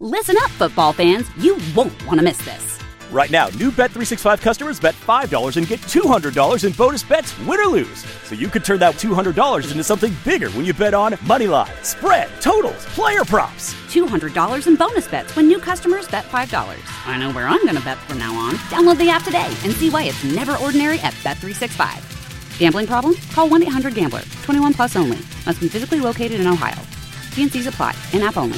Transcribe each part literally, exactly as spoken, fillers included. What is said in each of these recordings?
Listen up, football fans. You won't want to miss this. Right now, new Bet three sixty-five customers bet five dollars and get two hundred dollars in bonus bets, win or lose. So you could turn that two hundred dollars into something bigger when you bet on money line, spread, totals, player props. two hundred dollars in bonus bets when new customers bet five dollars. I know where I'm going to bet from now on. Download the app today and see why it's never ordinary at Bet three sixty-five. Gambling problem? Call one eight hundred gambler. twenty-one plus only. Must be physically located in Ohio. T and C's apply. In-app only.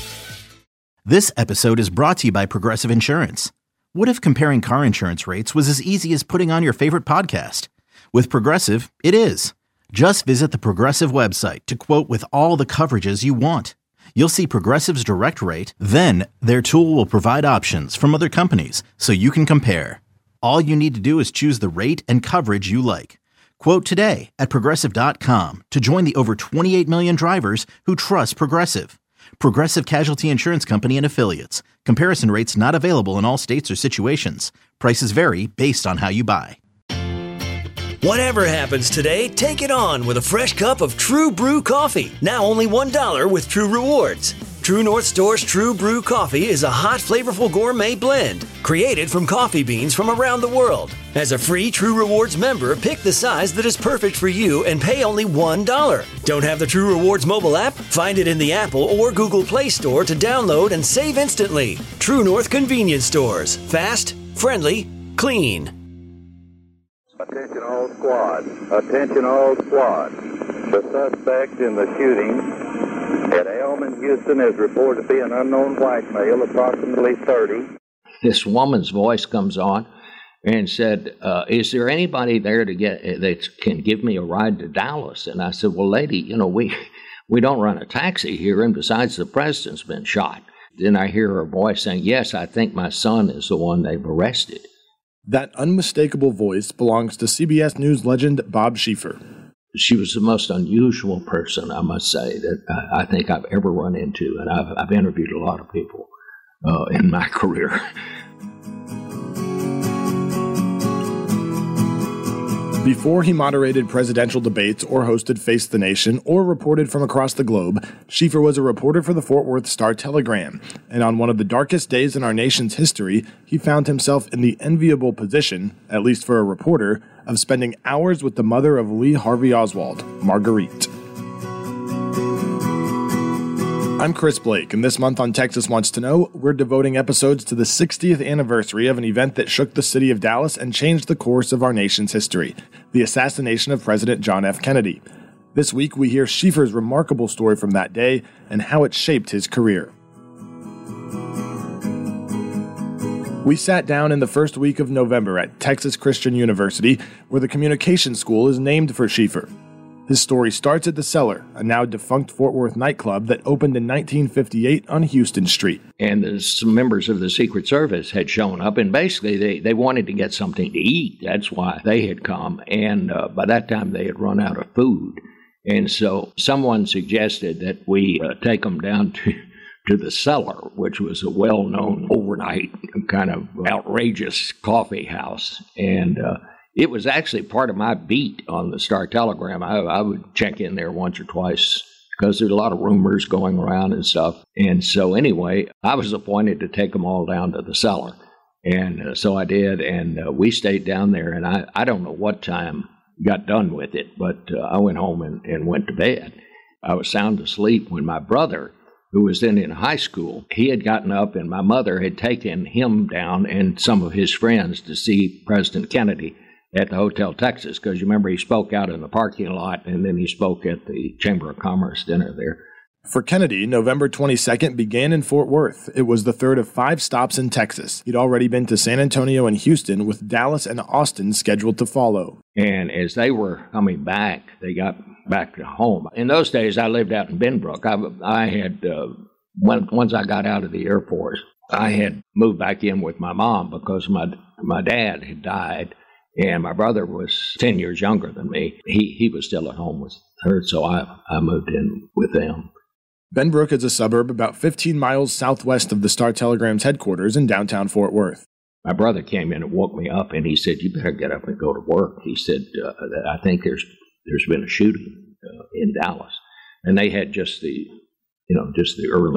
This episode is brought to you by Progressive Insurance. What if comparing car insurance rates was as easy as putting on your favorite podcast? With Progressive, it is. Just visit the Progressive website to quote with all the coverages you want. You'll see Progressive's direct rate, then their tool will provide options from other companies so you can compare. All you need to do is choose the rate and coverage you like. Quote today at Progressive dot com to join the over twenty-eight million drivers who trust Progressive. Progressive Casualty Insurance Company and Affiliates. Comparison rates not available in all states or situations. Prices vary based on how you buy. Whatever happens today, take it on with a fresh cup of True Brew coffee. Now only one dollar with True Rewards. True North Store's True Brew coffee is a hot, flavorful gourmet blend created from coffee beans from around the world. As a free True Rewards member, pick the size that is perfect for you and pay only one dollar. Don't have the True Rewards mobile app? Find it in the Apple or Google Play Store to download and save instantly. True North Convenience Stores. Fast, friendly, clean. Attention all squad. Attention all squad. The suspect in the shooting at Elm in Houston is reported to be an unknown white male, approximately thirty. This woman's voice comes on and said, uh, is there anybody there to get that can give me a ride to Dallas? And I said, well, lady, you know, we we don't run a taxi here, and besides, the president's been shot. Then I hear her voice saying, yes, I think my son is the one they've arrested. That unmistakable voice belongs to C B S News legend Bob Schieffer. She was the most unusual person, I must say, that I think I've ever run into, and I've, I've interviewed a lot of people uh, in my career. Before he moderated presidential debates or hosted Face the Nation or reported from across the globe, Schieffer was a reporter for the Fort Worth Star-Telegram, and on one of the darkest days in our nation's history, he found himself in the enviable position, at least for a reporter, of spending hours with the mother of Lee Harvey Oswald, Marguerite. I'm Chris Blake, and this month on Texas Wants to Know, we're devoting episodes to the sixtieth anniversary of an event that shook the city of Dallas and changed the course of our nation's history, the assassination of President John F. Kennedy. This week, we hear Schieffer's remarkable story from that day and how it shaped his career. We sat down in the first week of November at Texas Christian University, where the communications school is named for Schieffer. His story starts at The Cellar, a now defunct Fort Worth nightclub that opened in nineteen fifty-eight on Houston Street. And some members of the Secret Service had shown up, and basically they, they wanted to get something to eat. That's why they had come. And uh, by that time, they had run out of food. And so someone suggested that we uh, take them down to, to The Cellar, which was a well-known overnight kind of outrageous coffee house. And uh, it was actually part of my beat on the Star-Telegram. I, I would check in there once or twice because there's a lot of rumors going around and stuff. And so anyway, I was appointed to take them all down to The Cellar. And uh, so I did, and uh, we stayed down there, and I, I don't know what time got done with it, but uh, I went home and, and went to bed. I was sound asleep when my brother, who was then in high school, he had gotten up, and my mother had taken him down and some of his friends to see President Kennedy at the Hotel Texas, because you remember he spoke out in the parking lot, and then he spoke at the Chamber of Commerce dinner there. For Kennedy, November twenty-second began in Fort Worth. It was the third of five stops in Texas. He'd already been to San Antonio and Houston, with Dallas and Austin scheduled to follow. And as they were coming back, they got back to home. In those days, I lived out in Benbrook. I, I had, uh, when, once I got out of the Air Force, I had moved back in with my mom because my my dad had died. And my brother was ten years younger than me. He he was still at home with her, so I, I moved in with them. Benbrook is a suburb about fifteen miles southwest of the Star-Telegram's headquarters in downtown Fort Worth. My brother came in and woke me up, and he said, you better get up and go to work. He said, uh, I think there's there's been a shooting uh, in Dallas. And they had just the, you know, just the early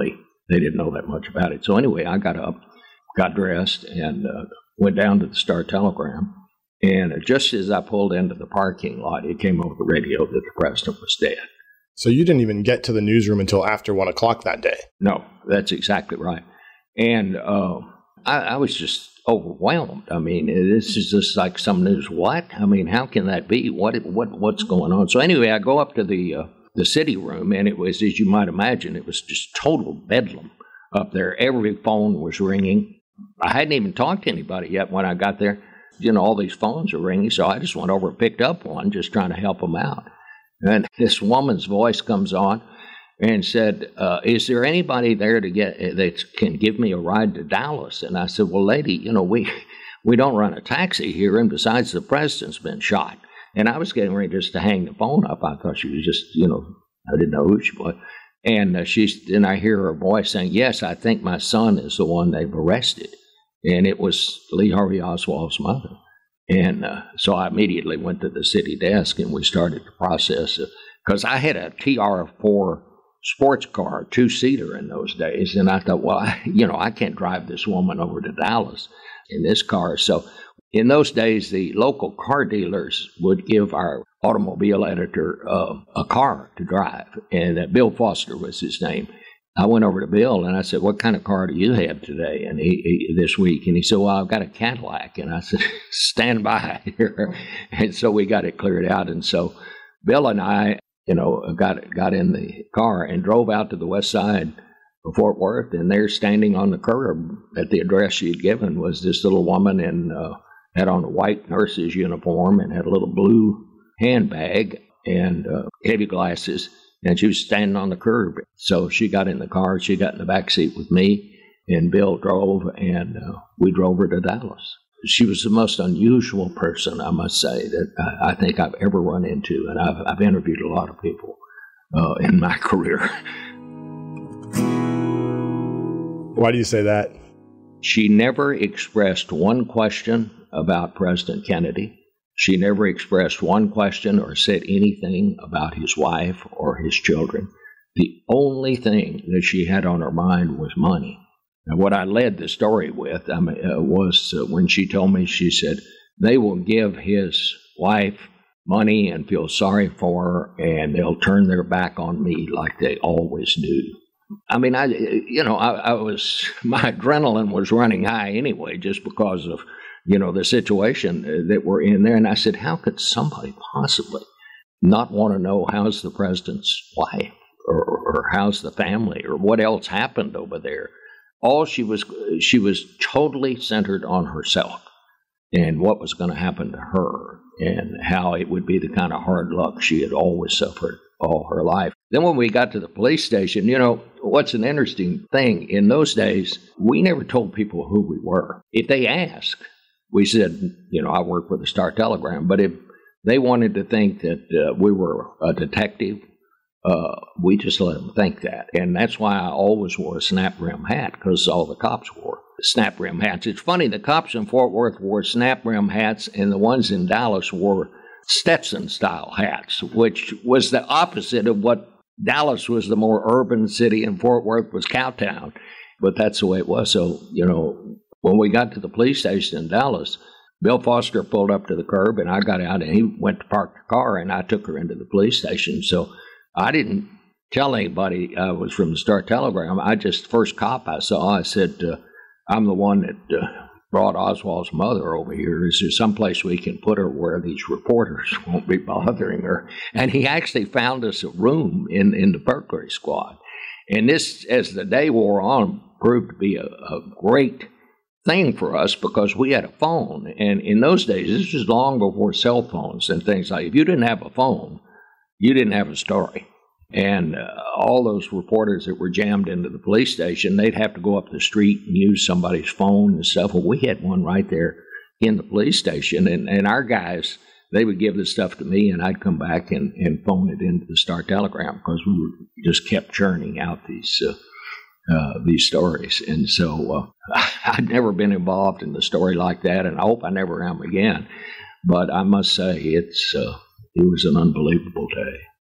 they didn't know that much about it. So anyway, I got up, got dressed, and uh, went down to the Star-Telegram. And just as I pulled into the parking lot, it came over the radio that the president was dead. So you didn't even get to the newsroom until after one o'clock that day? No, that's exactly right. And uh, I, I was just overwhelmed. I mean, this is just like some news. What? I mean, how can that be? What? What? What's going on? So anyway, I go up to the uh, the city room, and it was, as you might imagine, it was just total bedlam up there. Every phone was ringing. I hadn't even talked to anybody yet when I got there. You know, all these phones are ringing, so I just went over and picked up one, just trying to help them out. And this woman's voice comes on and said, uh, is there anybody there to get that can give me a ride to Dallas? And I said, well, lady, you know, we we don't run a taxi here, and besides, the president's been shot. And I was getting ready just to hang the phone up. I thought she was just, you know, I didn't know who she was. And uh, she's, then I hear her voice saying, yes, I think my son is the one they've arrested. And it was Lee Harvey Oswald's mother. And uh, so I immediately went to the city desk, and we started the process. Because I had a T R four sports car, two-seater in those days. And I thought, well, I, you know, I can't drive this woman over to Dallas in this car. So in those days, the local car dealers would give our automobile editor uh, a car to drive. And uh, Bill Foster was his name. I went over to Bill, and I said, what kind of car do you have today and he, he, this week? And he said, well, I've got a Cadillac. And I said, stand by here. And so we got it cleared out. And so Bill and I, you know, got got in the car and drove out to the west side of Fort Worth. And there, standing on the curb at the address she had given, was this little woman in, uh, had on a white nurse's uniform and had a little blue handbag and uh, heavy glasses. And she was standing on the curb. So she got in the car. She got in the back seat with me, and Bill drove, and uh, we drove her to Dallas. She was the most unusual person, I must say, that I, I think I've ever run into. And I've, I've interviewed a lot of people uh, in my career. Why do you say that? She never expressed one question about President Kennedy. She never expressed one question or said anything about his wife or his children. The only thing that she had on her mind was money. And what I led the story with I mean, uh, was uh, when she told me, she said, they will give his wife money and feel sorry for her, and they'll turn their back on me like they always do. I mean, I, you know, I, I was, my adrenaline was running high anyway, just because of, you know, the situation that we're in there. And I said, how could somebody possibly not want to know how's the president's wife or, or how's the family or what else happened over there? All she was, she was totally centered on herself and what was going to happen to her and how it would be the kind of hard luck she had always suffered all her life. Then when we got to the police station, you know, what's an interesting thing, in those days, we never told people who we were. If they asked, we said, you know, I work for the Star-Telegram. But if they wanted to think that uh, we were a detective, uh, we just let them think that. And that's why I always wore a snap brim hat, because all the cops wore snap brim hats. It's funny, the cops in Fort Worth wore snap brim hats, and the ones in Dallas wore Stetson-style hats, which was the opposite of what Dallas was, the more urban city, and Fort Worth was cowtown. But that's the way it was. So, you know, when we got to the police station in Dallas, Bill Foster pulled up to the curb, and I got out, and he went to park the car, and I took her into the police station. So I didn't tell anybody I was from the Star-Telegram. I just, first cop I saw, I said, uh, I'm the one that uh, brought Oswald's mother over here. Is there someplace we can put her where these reporters won't be bothering her? And he actually found us a room in, in the burglary squad. And this, as the day wore on, proved to be a, a great thing for us, because we had a phone. And in those days, this was long before cell phones and things like that. If you didn't have a phone, you didn't have a story. And uh, all those reporters that were jammed into the police station, they'd have to go up the street and use somebody's phone and stuff. Well, we had one right there in the police station. And, and our guys, they would give the stuff to me, and I'd come back and, and phone it into the Star-Telegram, because we were, just kept churning out these uh, Uh, these stories. And so uh, I'd never been involved in a story like that, and I hope I never am again. But I must say, it's uh, it was an unbelievable day.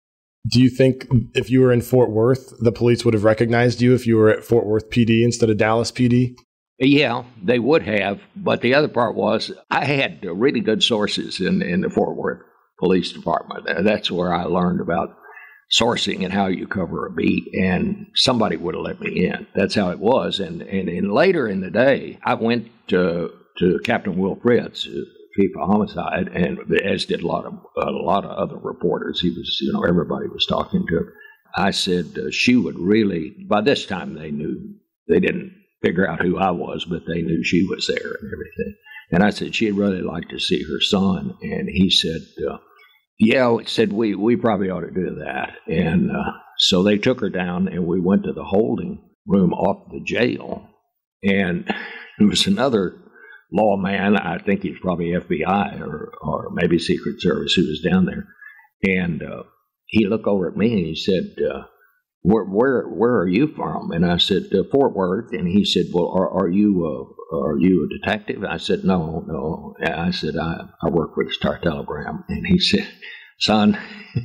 Do you think if you were in Fort Worth, the police would have recognized you if you were at Fort Worth P D instead of Dallas P D? Yeah, they would have. But the other part was I had really good sources in, in the Fort Worth Police Department. That's where I learned about sourcing and how you cover a beat, and somebody would have let me in. That's how it was. And, and, and later in the day, I went to, to Captain Will Fritz, Chief of Homicide, and as did a lot of a lot of other reporters. He was, you know, everybody was talking to him. I said uh, she would really. By this time, they knew they didn't figure out who I was, but they knew she was there and everything. And I said she'd really like to see her son, and he said, uh, "Yeah," he said we we probably ought to do that. And uh, so they took her down, and we went to the holding room off the jail, and it was another lawman, I think he's probably F B I or, or maybe Secret Service, who was down there. And uh, he looked over at me and he said, uh, where, where where are you from? And I said, uh, Fort Worth. And he said, well, are, are you uh, are you a detective? I said, no, no. I said, I, I work with the Star Telegram. And he said, son,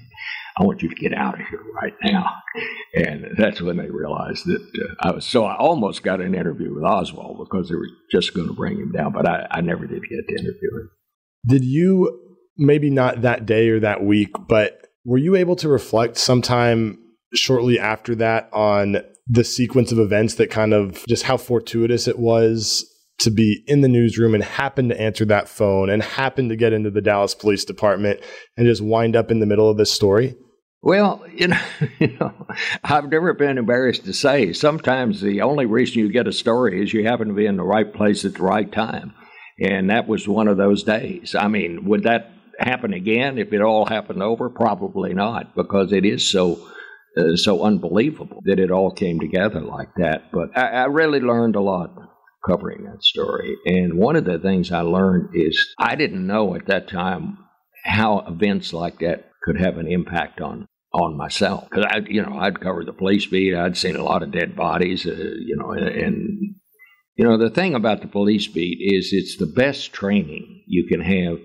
I want you to get out of here right now. And that's when they realized that uh, I was, so I almost got an interview with Oswald because they were just going to bring him down, but I, I never did get to interview him. Did you, maybe not that day or that week, but were you able to reflect sometime shortly after that on the sequence of events that kind of just how fortuitous it was to be in the newsroom and happen to answer that phone and happen to get into the Dallas Police Department and just wind up in the middle of this story? Well, you know, you know, I've never been embarrassed to say sometimes the only reason you get a story is you happen to be in the right place at the right time. And that was one of those days. I mean, would that happen again if it all happened over? Probably not, because it is so uh, so unbelievable that it all came together like that. But I, I really learned a lot covering that story. And one of the things I learned is I didn't know at that time how events like that could have an impact on, on myself. Because, I, you know, I'd covered the police beat. I'd seen a lot of dead bodies, uh, you know, and, and, you know, the thing about the police beat is it's the best training you can have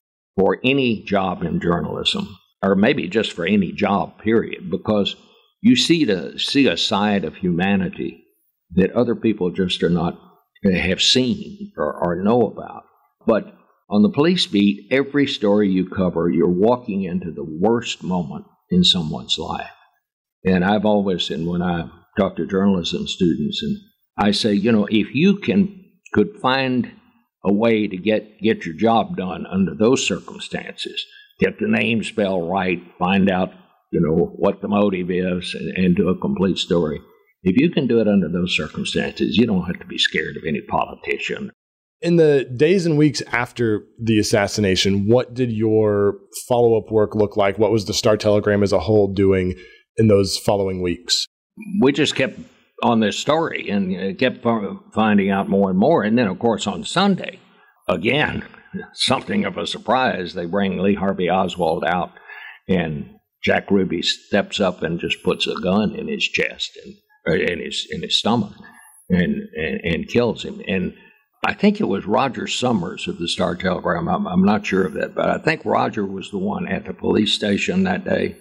for any job in journalism, or maybe just for any job, period, because you see the see a side of humanity that other people just are not, have seen or, or know about. But on the police beat, every story you cover, you're walking into the worst moment in someone's life. And I've always, and when I talk to journalism students, and I say, you know, if you can could find a way to get, get your job done under those circumstances, get the name spell right, find out, you know, what the motive is, and, and do a complete story. If you can do it under those circumstances, you don't have to be scared of any politician. In the days and weeks after the assassination, what did your follow-up work look like? What was the Star Telegram as a whole doing in those following weeks? We just kept on this story and kept finding out more and more. And then, of course, on Sunday, again, something of a surprise, they bring Lee Harvey Oswald out, and Jack Ruby steps up and just puts a gun in his chest and or in his in his stomach and, and, and kills him. And I think it was Roger Summers of the Star Telegram. I'm, I'm not sure of that, but I think Roger was the one at the police station that day.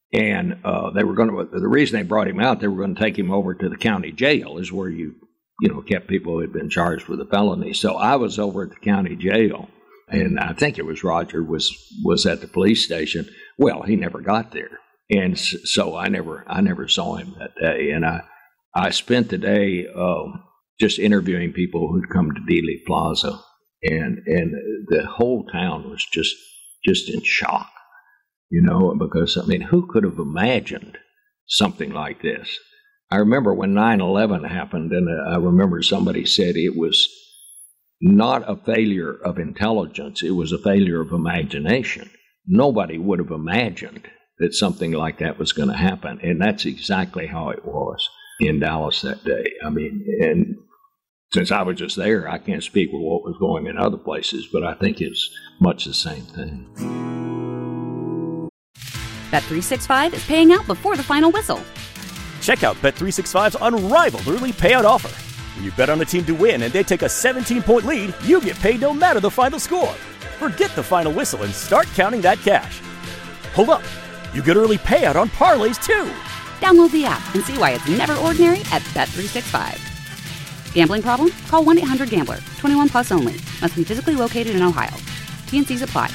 And uh, they were going to, the reason they brought him out, they were going to take him over to the county jail, is where you, you know, kept people who had been charged with a felony. So I was over at the county jail, and I think it was Roger was was at the police station. Well, he never got there, and so I never I never saw him that day. And I I spent the day um, just interviewing people who'd come to Dealey Plaza, and and the whole town was just just in shock. You know, because, I mean, who could have imagined something like this? I remember when nine eleven happened, and I remember somebody said it was not a failure of intelligence, it was a failure of imagination. Nobody would have imagined that something like that was going to happen, and that's exactly how it was in Dallas that day. I mean, and since I was just there, I can't speak for what was going in other places, but I think it's much the same thing. Bet three sixty-five is paying out before the final whistle. Check out Bet three sixty-five's unrivaled early payout offer. When you bet on a team to win and they take a seventeen-point lead, you get paid no matter the final score. Forget the final whistle and start counting that cash. Hold up. You get early payout on parlays, too. Download the app and see why it's never ordinary at Bet three sixty-five. Gambling problem? Call one eight hundred gambler. twenty-one plus only. Must be physically located in Ohio. T and C's apply.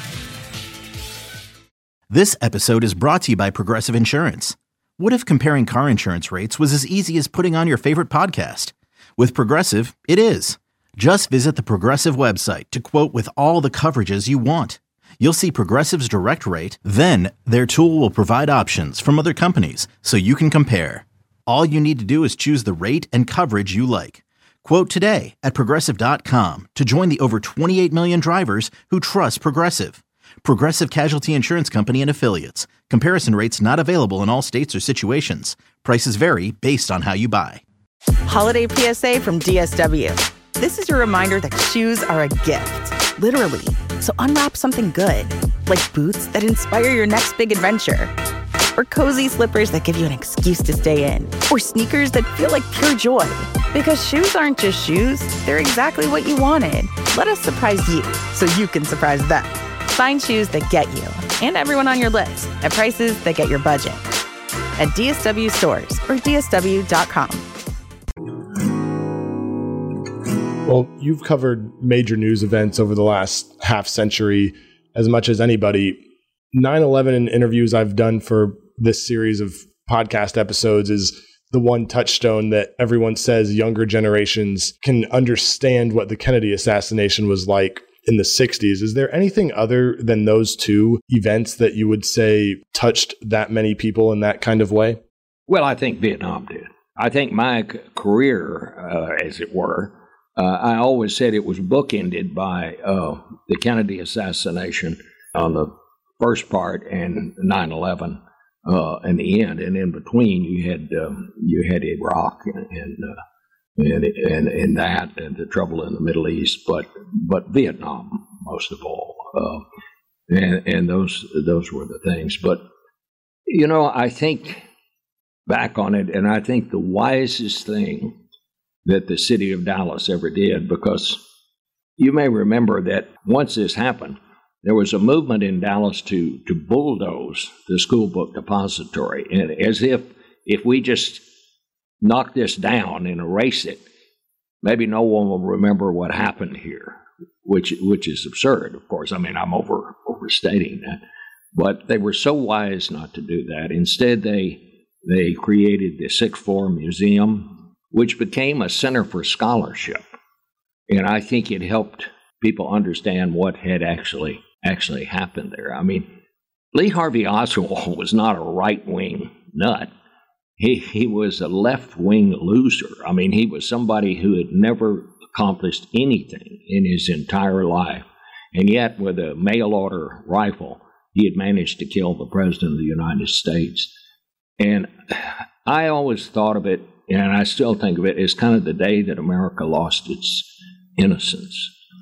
This episode is brought to you by Progressive Insurance. What if comparing car insurance rates was as easy as putting on your favorite podcast? With Progressive, it is. Just visit the Progressive website to quote with all the coverages you want. You'll see Progressive's direct rate, then their tool will provide options from other companies so you can compare. All you need to do is choose the rate and coverage you like. Quote today at Progressive dot com to join the over twenty-eight million drivers who trust Progressive. Progressive Casualty Insurance Company and Affiliates. Comparison rates not available in all states or situations. Prices vary based on how you buy. Holiday P S A from D S W. This is your reminder that shoes are a gift, literally. So unwrap something good, like boots that inspire your next big adventure, or cozy slippers that give you an excuse to stay in, or sneakers that feel like pure joy. Because shoes aren't just shoes, they're exactly what you wanted. Let us surprise you so you can surprise them. Find shoes that get you and everyone on your list at prices that get your budget at D S W stores or D S W dot com. Well, you've covered major news events over the last half century as much as anybody. nine eleven in interviews I've done for this series of podcast episodes is the one touchstone that everyone says younger generations can understand what the Kennedy assassination was like in the sixties. Is there anything other than those two events that you would say touched that many people in that kind of way? Well, I think Vietnam did. I think my c- career, uh, as it were, uh, I always said it was bookended by uh, the Kennedy assassination on the first part and nine eleven uh, in the end. And in between, you had um, you had Iraq and and, uh, and and and that and the trouble in the Middle East, but but Vietnam most of all, uh, and and those those were the things. But you know, I think back on it, and I think the wisest thing that the city of Dallas ever did, because you may remember that once this happened, there was a movement in Dallas to to bulldoze the school book depository, and as if if we just knock this down and erase it, maybe no one will remember what happened here, which which is absurd, of course. I mean, I'm over overstating that, but they were so wise not to do that. Instead, they they created the Sixth Floor Museum, which became a center for scholarship, and I think it helped people understand what had actually actually happened there. I mean, Lee Harvey Oswald was not a right-wing nut. He he was a left-wing loser. I mean, he was somebody who had never accomplished anything in his entire life. And yet, with a mail-order rifle, he had managed to kill the President of the United States. And I always thought of it, and I still think of it, as kind of the day that America lost its innocence.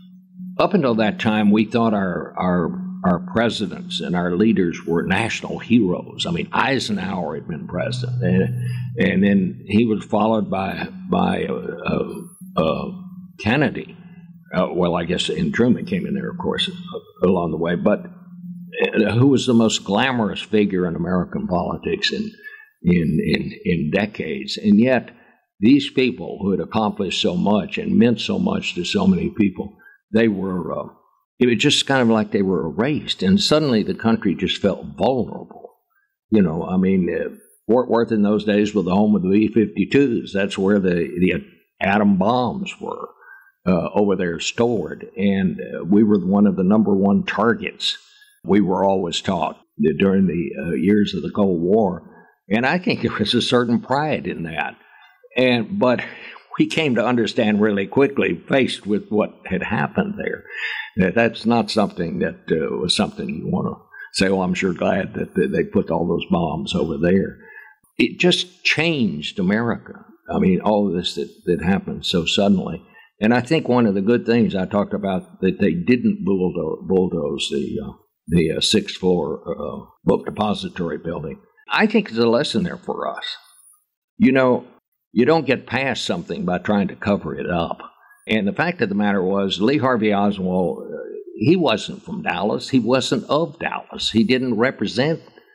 Up until that time, we thought our our our presidents and our leaders were national heroes. I mean, Eisenhower had been president, and, and then he was followed by by uh, uh, uh, Kennedy. Uh, well, I guess, and Truman came in there, of course, uh, along the way. But uh, who was the most glamorous figure in American politics in in in in decades? And yet, these people who had accomplished so much and meant so much to so many people, they were. Uh, It was just kind of like they were erased, and suddenly the country just felt vulnerable. You know, I mean, uh, Fort Worth in those days was the home of the B fifty-twos. That's where the, the atom bombs were uh, over there stored, and uh, we were one of the number one targets. We were always taught during the uh, years of the Cold War, and I think there was a certain pride in that. And but we came to understand really quickly, faced with what had happened there, that that's not something that uh, was something you want to say, oh, I'm sure glad that they put all those bombs over there. It just changed America. I mean, all of this that, that happened so suddenly. And I think one of the good things I talked about, that they didn't bulldoze, bulldoze the, uh, the uh, sixth floor uh, book depository building, I think is a lesson there for us. You know, you don't get past something by trying to cover it up. And the fact of the matter was, Lee Harvey Oswald, uh, he wasn't from Dallas. He wasn't of Dallas. He didn't represent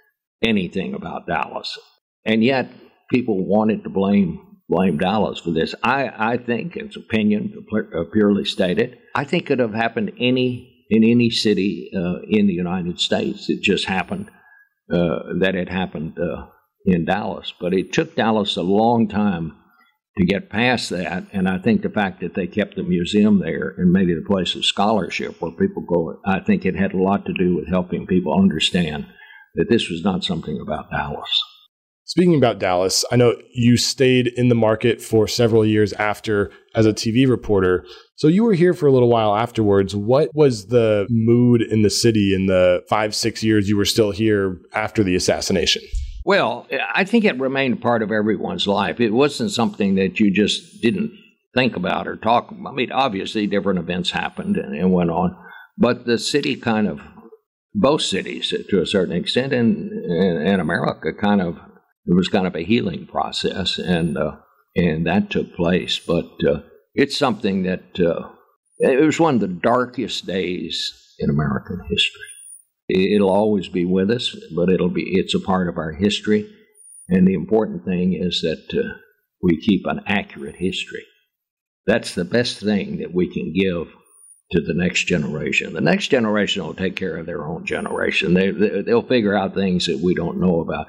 anything about Dallas. And yet people wanted to blame blame Dallas for this. I, I think, it's opinion, purely stated, I think it could have happened any in any city uh, in the United States. It just happened uh, that it happened uh, in Dallas. But it took Dallas a long time to get past that, and I think the fact that they kept the museum there and made it a place of scholarship where people go, I think it had a lot to do with helping people understand that this was not something about Dallas. Speaking about Dallas, I know you stayed in the market for several years after as a T V reporter. So you were here for a little while afterwards. What was the mood in the city in the five, six years you were still here after the assassination? Well, I think it remained part of everyone's life. It wasn't something that you just didn't think about or talk about. I mean, obviously different events happened and, and went on, but the city kind of, both cities to a certain extent, and, and, and America kind of, it was kind of a healing process, and uh, and that took place. But uh, it's something that uh, it was one of the darkest days in American history. It'll always be with us, but it'll be it's a part of our history. And the important thing is that uh, we keep an accurate history. That's the best thing that we can give to the next generation. The next generation will take care of their own generation. They, they, they'll figure out things that we don't know about.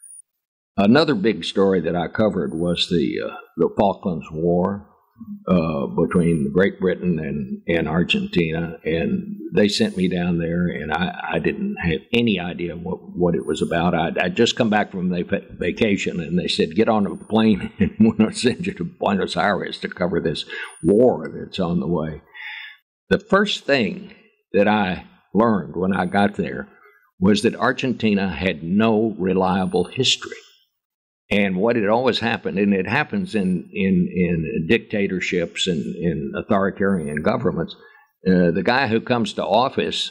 Another big story that I covered was the uh, the Falklands War uh, between Great Britain and, and Argentina, and they sent me down there, and I, I didn't have any idea what, what it was about. I'd, I'd just come back from the vacation, and they said, get on a plane, and we're going to send you to Buenos Aires to cover this war that's on the way. The first thing that I learned when I got there was that Argentina had no reliable history. And what had always happened, and it happens in, in, in dictatorships and in authoritarian governments, uh, the guy who comes to office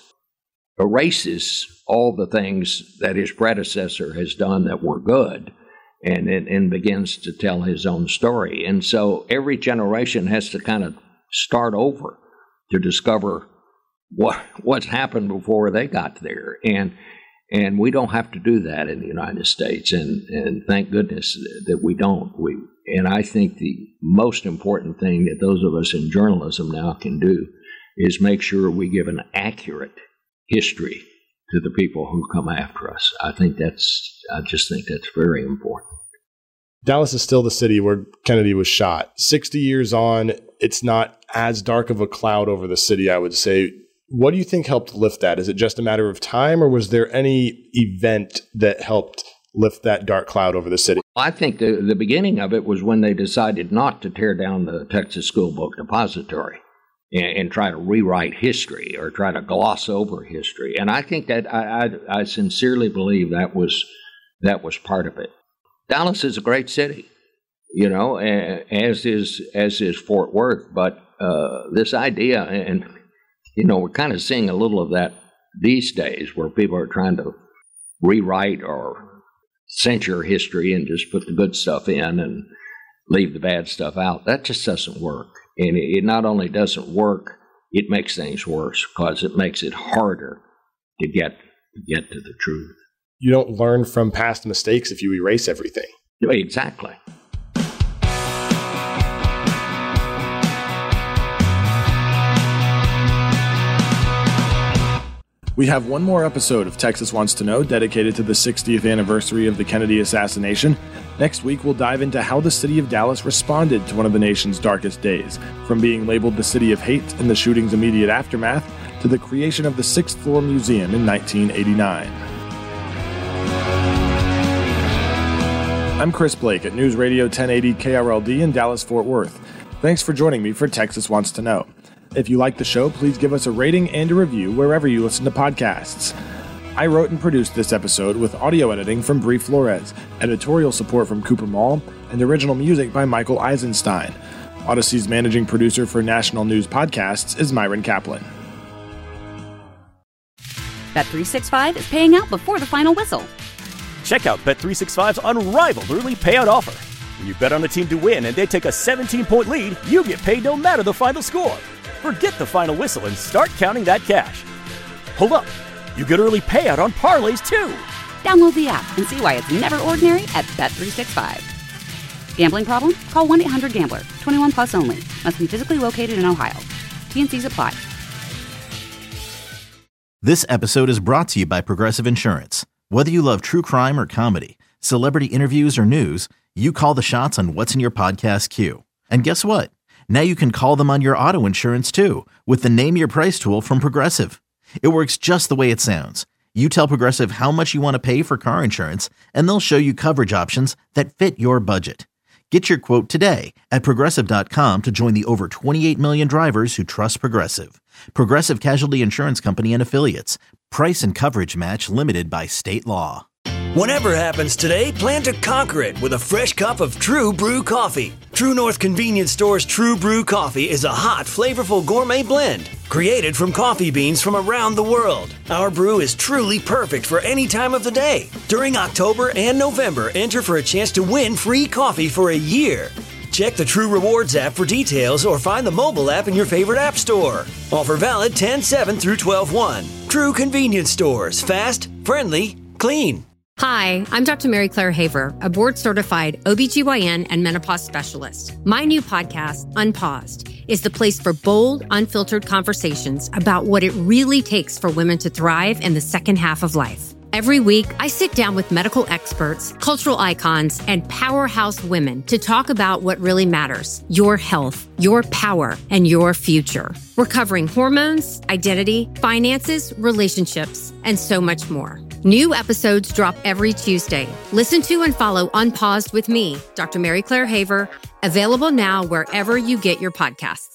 erases all the things that his predecessor has done that were good and, and, and begins to tell his own story. And so every generation has to kind of start over to discover what what's happened before they got there. And And we don't have to do that in the United States, and, and thank goodness that we don't. We and I think the most important thing that those of us in journalism now can do is make sure we give an accurate history to the people who come after us. I think that's, I just think that's very important. Dallas is still the city where Kennedy was shot. sixty years on, it's not as dark of a cloud over the city, I would say. What do you think helped lift that? Is it just a matter of time, or was there any event that helped lift that dark cloud over the city? I think the, the beginning of it was when they decided not to tear down the Texas School Book Depository and, and try to rewrite history or try to gloss over history. And I think that I, I, I sincerely believe that was that was part of it. Dallas is a great city, you know, as is as is Fort Worth. But uh, this idea, and you know, we're kind of seeing a little of that these days, where people are trying to rewrite or censure history and just put the good stuff in and leave the bad stuff out. That just doesn't work. And it not only doesn't work, it makes things worse because it makes it harder to get to get to the truth. You don't learn from past mistakes if you erase everything. Exactly. We have one more episode of Texas Wants to Know dedicated to the sixtieth anniversary of the Kennedy assassination. Next week, we'll dive into how the city of Dallas responded to one of the nation's darkest days, from being labeled the city of hate in the shooting's immediate aftermath to the creation of the sixth floor museum in nineteen eighty-nine. I'm Chris Blake at News Radio ten eighty K R L D in Dallas-Fort Worth. Thanks for joining me for Texas Wants to Know. If you like the show, please give us a rating and a review wherever you listen to podcasts. I wrote and produced this episode with audio editing from Brie Flores, editorial support from Cooper Mall, and original music by Michael Eisenstein. Odyssey's managing producer for National News Podcasts is Myron Kaplan. Bet three sixty-five is paying out before the final whistle. Check out Bet three sixty-five's unrivaled early payout offer. When you bet on a team to win and they take a seventeen-point lead, you get paid no matter the final score. Forget the final whistle and start counting that cash. Hold up. You get early payout on parlays, too. Download the app and see why it's never ordinary at Bet three sixty-five. Gambling problem? Call one eight hundred gambler. twenty-one plus only. Must be physically located in Ohio. T N Cs apply. This episode is brought to you by Progressive Insurance. Whether you love true crime or comedy, celebrity interviews or news, you call the shots on what's in your podcast queue. And guess what? Now you can call them on your auto insurance too with the Name Your Price tool from Progressive. It works just the way it sounds. You tell Progressive how much you want to pay for car insurance, and they'll show you coverage options that fit your budget. Get your quote today at Progressive dot com to join the over twenty-eight million drivers who trust Progressive. Progressive Casualty Insurance Company and Affiliates. Price and coverage match limited by state law. Whatever happens today, plan to conquer it with a fresh cup of True Brew coffee. True North Convenience Store's True Brew coffee is a hot, flavorful gourmet blend created from coffee beans from around the world. Our brew is truly perfect for any time of the day. During October and November, enter for a chance to win free coffee for a year. Check the True Rewards app for details or find the mobile app in your favorite app store. Offer valid ten seven through twelve one. True Convenience Stores. Fast, friendly, clean. Hi, I'm Doctor Mary Claire Haver, a board-certified O B G Y N and menopause specialist. My new podcast, Unpaused, is the place for bold, unfiltered conversations about what it really takes for women to thrive in the second half of life. Every week, I sit down with medical experts, cultural icons, and powerhouse women to talk about what really matters: your health, your power, and your future. We're covering hormones, identity, finances, relationships, and so much more. New episodes drop every Tuesday. Listen to and follow Unpaused with me, Doctor Mary Claire Haver, available now wherever you get your podcasts.